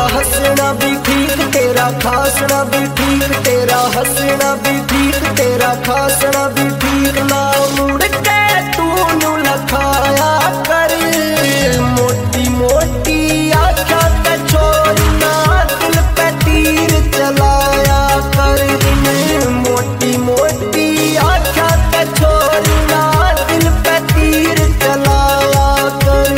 हंसना भी ठीक, तेरा खासना भी ठीक, तेरा हंसना भी ठीक, तेरा खासना भी ठीक। ना मुड़ के तू नू लखाया कर, मोटी मोटी आँखों ते छोरी ना दिल पे तीर चलाया कर। मोटी मोटी आँखों ते छोरी ना दिल पे तीर चलाया कर।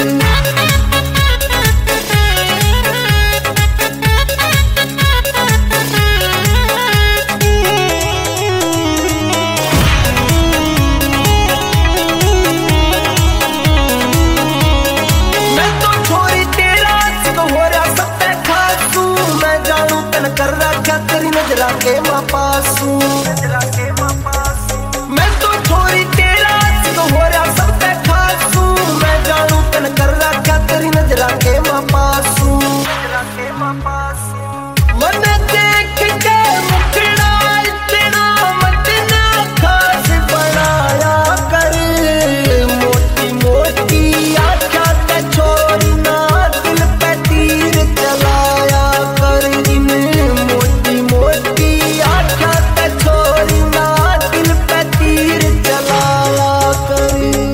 कर रखा तेरी नजरा के मां पासू, मैं तो छोरी तेरा सिख हो रहा सब पे खासू। मैं जानू तन कर रखा तेरी नजरा के मां पासू। मन देख के मुखड़ा इतना मत ना खास बनाया कर। मोटी मोटी आँखों ते छोरी ना दिल पे तीर चलाया कर। मोटी मोटी आँखों ते छोरी ना दिल पे तीर चलाया कर।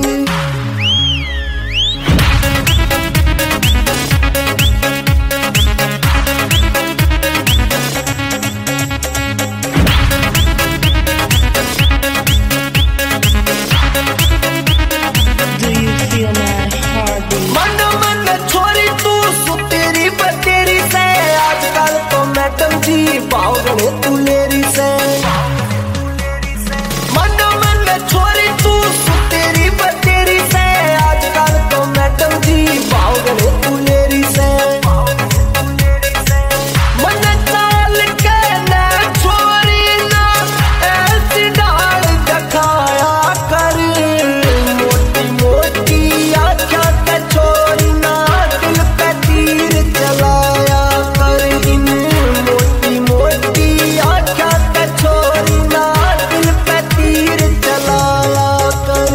मन मन छोरी तू सुतेरी बतेरी से, आजकल तो मैडम जी बावगड़े तू लेरी से। मन मन छोरी तू सुतेरी बतेरी से, आजकल तो मैडम जी बावगड़े तू लेरी से। मन चाल के ना छोरी ना ऐसी डाल दिखाया कर। मोटी मोटी आँखों ते छोरी ना दिल पे तीर चलाया कर। मोटी मोटी आँखों ते छोरी ना दिल पे तीर चलाया कर।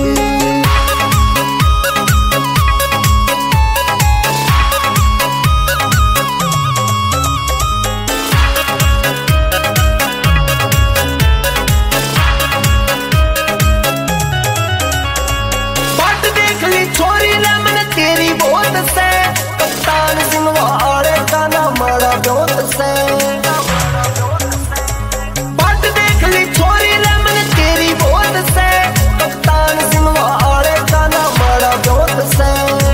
बाट देख ली छोरी ने मन तेरी बहुत से, कप्तान सिंह वाले का ना मारा जोत से। बाट देख ली छोरी ने मन तेरी बहुत से, कप्तान सिंह वाले का ना मारा जोत से।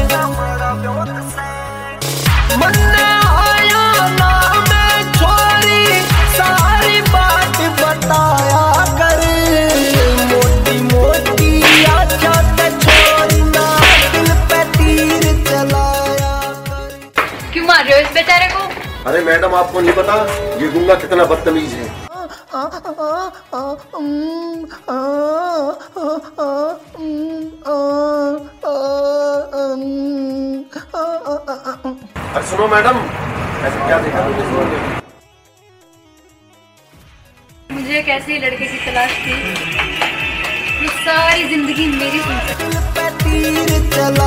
मन आया ना मैं छोरी सारी बात बताया कर। मोटी मोटी आँखों ते छोरी ना दिल पे तीर चलाया कर। क्यों मार रहे हो इस बेचारे को? अरे मैडम आपको नहीं पता ये गुंगा कितना बदतमीज है। अरे सुनो मैडम, ऐसे क्या देखा तुमने? मुझे एक ऐसे लड़के की तलाश थी जो सारी जिंदगी मेरी सुन सके। दिल पे तीर चला